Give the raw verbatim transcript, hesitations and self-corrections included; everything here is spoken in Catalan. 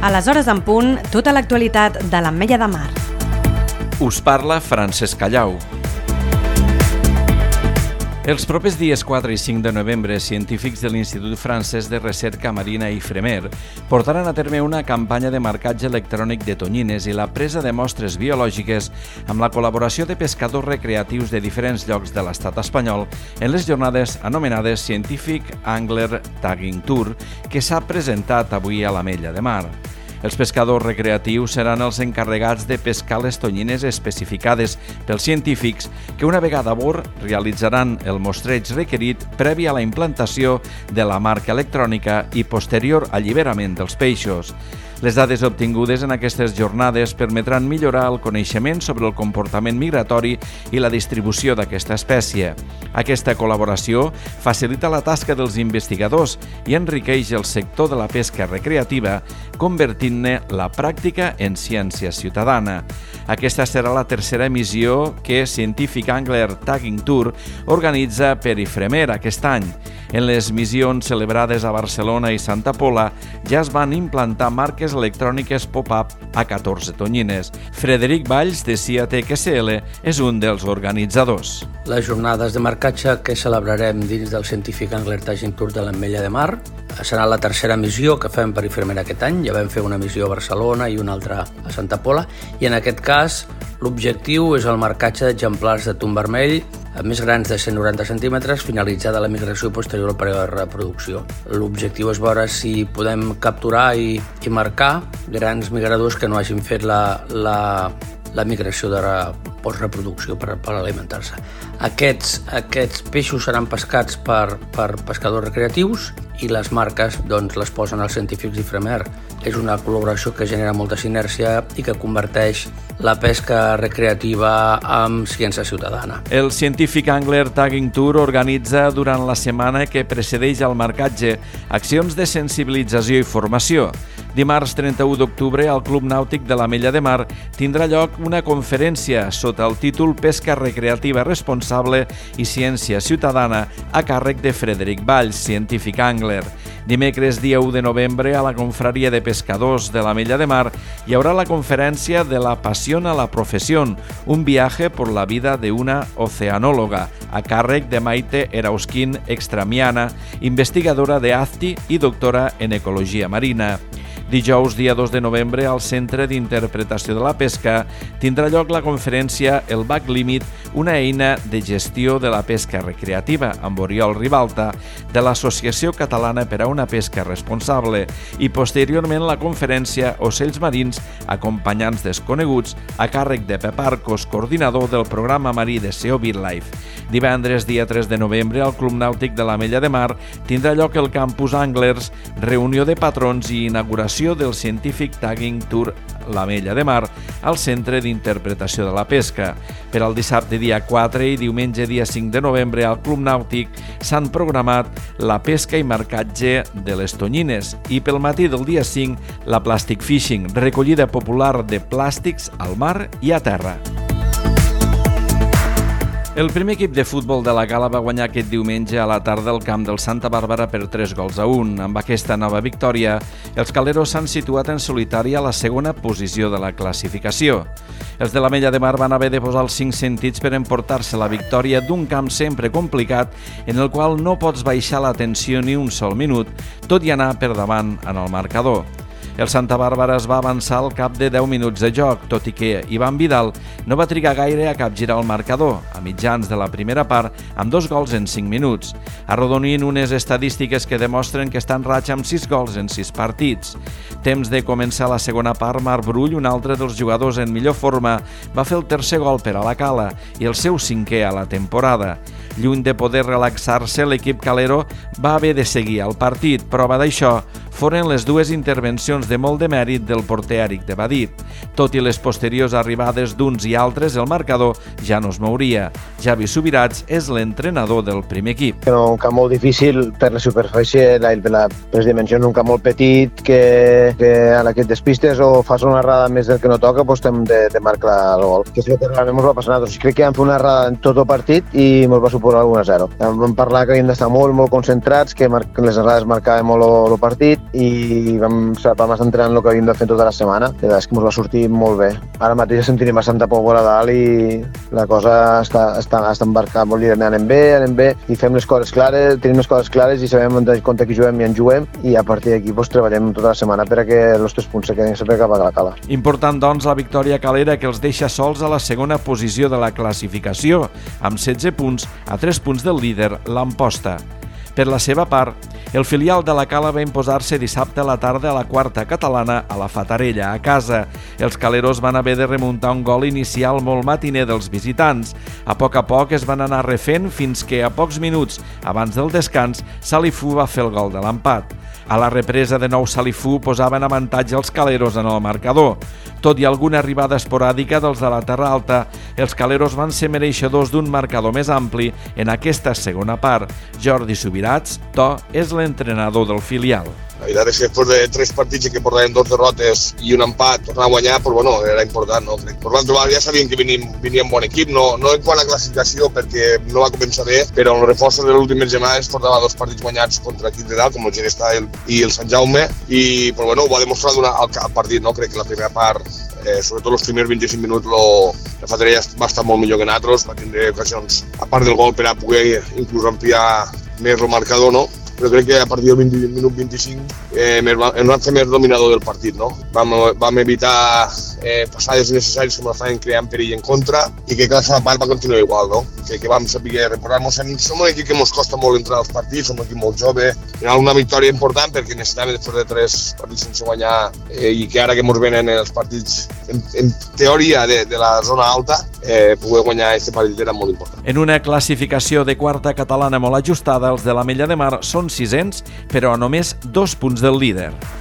A les hores en punt, tota l'actualitat de l'Ametlla de Mar. Us parla Francesc Callau. Els propers dies quatre i cinc de novembre, científics de l'Institut Francès de Recerca Marina IFREMER portaran a terme una campanya de marcatge electrònic de tonyines i la presa de mostres biològiques amb la col·laboració de pescadors recreatius de diferents llocs de l'estat espanyol en les jornades anomenades Scientific Angler Tagging Tour, que s'ha presentat avui a l'Ametlla de Mar. Els pescadors recreatius seran els encarregats de pescar les tonyines especificades pels científics que una vegada a bord realitzaran el mostreig requerit previ a la implantació de la marca electrònica i posterior alliberament dels peixos. Les dades obtingudes en aquestes jornades permetran millorar el coneixement sobre el comportament migratori i la distribució d'aquesta espècie. Aquesta col·laboració facilita la tasca dels investigadors i enriqueix el sector de la pesca recreativa, convertint-ne la pràctica en ciència ciutadana. Aquesta serà la tercera emissió que Scientific Angler Tagging Tour organitza per IFREMER aquest any. En les missions celebrades a Barcelona i Santa Pola ja es van implantar marques electròniques pop-up a catorze tonyines. Frederic Valls, de Ciatec S L, és un dels organitzadors. Les jornades de marcatge que celebrarem dins del Scientific Angler Tagging Tour de l'Ametlla de Mar serà la tercera missió que fem per IFREMER aquest any. Ja vam fer una missió a Barcelona i una altra a Santa Pola, i en aquest cas l'objectiu és el marcatge d'exemplars de tun vermell més grans de cent noranta centímetres, finalitzada la migració posterior al període de reproducció. L'objectiu és veure si podem capturar i, i marcar grans migradors que no hagin fet la, la, la migració de postreproducció per, per alimentar-se. Aquests, aquests peixos seran pescats per, per pescadors recreatius i les marques doncs, les posen els científics d'IFREMER. És una col·laboració que genera molta sinergia i que converteix la pesca recreativa en ciència ciutadana. El Scientific Angler Tagging Tour organitza durant la setmana que precedeix al marcatge accions de sensibilització i formació. Dimarts trenta-u d'octubre al Club Nàutic de l'Ametlla de Mar tindrà lloc una conferència sota el títol Pesca recreativa responsable i ciència ciutadana a càrrec de Frederic Valls, Scientific Angler. Dimecres, dia u de novembre, a la confraria de pescadors de l'Ametlla de Mar hi haurà la conferència de La pasión a la profesión, un viaje por la vida de una oceanóloga, a càrrec de Maite Erausquín Extramiana, investigadora de A Z T I i doctora en ecologia marina. Dijous, dia dos de novembre, al Centre d'Interpretació de la Pesca tindrà lloc la conferència El Back Limit, una eina de gestió de la pesca recreativa, amb Oriol Ribalta, de l'Associació Catalana per a una Pesca Responsable, i posteriorment la conferència Ocells Marins, acompanyants desconeguts, a càrrec de Pep Arcos, coordinador del programa marí de S E O BitLife. Divendres, dia tres de novembre, al Club Nàutic de l'Ametlla de Mar tindrà lloc el Campus Anglers, reunió de patrons i inauguració del Scientific Tagging Tour l'Ametlla de Mar al Centre d'Interpretació de la Pesca. Per al dissabte dia quatre i diumenge dia cinc de novembre al Club Nàutic s'han programat la pesca i marcatge de les tonyines i pel matí del dia cinc la Plastic Fishing, recollida popular de plàstics al mar i a terra. El primer equip de futbol de la Gala va guanyar aquest diumenge a la tarda al camp del Santa Bàrbara per tres gols a un. Amb aquesta nova victòria, els caleros s'han situat en solitari a la segona posició de la classificació. Els de l'Ametlla de Mar van haver de posar els cinc sentits per emportar-se la victòria d'un camp sempre complicat en el qual no pots baixar la tensió ni un sol minut, tot i anar per davant en el marcador. El Santa Bàrbara es va avançar al cap de deu minuts de joc, tot i que Ivan Vidal no va trigar gaire a capgirar el marcador, a mitjans de la primera part, amb dos gols en cinc minuts, arrodonint unes estadístiques que demostren que està en ratxa amb sis gols en sis partits. Temps de començar la segona part, Marc Brull, un altre dels jugadors en millor forma, va fer el tercer gol per a la Cala i el seu cinquè a la temporada. Lluny de poder relaxar-se, l'equip calero va haver de seguir el partit. Prova d'això foren les dues intervencions de molt de mèrit del porter Eric de Badí. Tot i les posteriors arribades d'uns i altres, el marcador ja no es mouria. Javi Subirats és l'entrenador del primer equip. Era un camp molt difícil per la superfície, la, la, les dimensions d'un camp molt petit, que, que a la que et despistes o fas una errada més del que no toca, doncs hem de, de marcar el gol. Que és el que realment ens va passar a nosaltres. Crec que vam fer una errada en tot el partit i ens va suposar posar l'u a zero. Vam parlar que havíem d'estar molt, molt concentrats, que les errades marcaven molt el partit i vam, vam estar entrenant el que havíem de fer tota la setmana. La veritat és que ens va sortir molt bé. Ara mateix ja sentim bastanta pólvora a dalt i la cosa està, està, està embarcada, vol dir, anem bé, anem bé i fem les coses clares, tenim les coses clares i sabem contra qui juguem i en juguem i a partir d'aquí pues, treballem tota la setmana perquè els tres punts se quedin sempre cap a la cala. Important, doncs, la victòria calera que els deixa sols a la segona posició de la classificació, amb setze punts a tres punts del líder, l'Amposta. Per la seva part, el filial de la Cala va imposar-se dissabte a la tarda a la quarta catalana a la Fatarella, a casa. Els caleros van haver de remuntar un gol inicial molt matiner dels visitants. A poc a poc es van anar refent fins que, a pocs minuts abans del descans, Salifú va fer el gol de l'empat. A la represa de nou Salifú posaven avantatge els caleros en el marcador. Tot i alguna arribada esporàdica dels de la Terra Alta, els caleros van ser mereixedors d'un marcador més ampli en aquesta segona part. Jordi Subirats, to, és l'entrenador del filial. La veritat és que després de tres partits en què portàvem dos derrotes i un empat, tornar a guanyar, però bueno, era important, no? Per l'altra ja sabíem que veníem, veníem bon equip, no, no en quant a classificació perquè no va començar bé, però amb els reforços de les últimes setmanes portava dos partits guanyats contra equips de dalt, com el Ginestà i el Sant Jaume, i però bueno, ho va demostrar durant el, el partit, no? Crec que la primera part, eh, sobretot els primers vint-i-cinc minuts, lo, la Fatarella va estar molt millor que nosaltres, va tindre ocasions, a part del gol, per a poder inclús ampliar més el marcador, no? Però crec que a partir del vint, minut vint-i-cinc eh, ens vam fer més dominador del partit, no? Vam, vam evitar eh, passades innecessàries que ens feien creant perill en contra i que cada part va continuar igual, no? Que, que vam saber reposar-nos. Som un equip que ens costa molt entrar als partits, som un equip molt jove, era una victòria important perquè necessitàvem després de tres partits sense guanyar eh, i que ara que ens venen els partits en, en teoria de, de la zona alta, eh, poder guanyar aquest partit era molt important. En una classificació de quarta catalana molt ajustada, els de l'Ametlla de Mar són sisens, però a només dos punts del líder.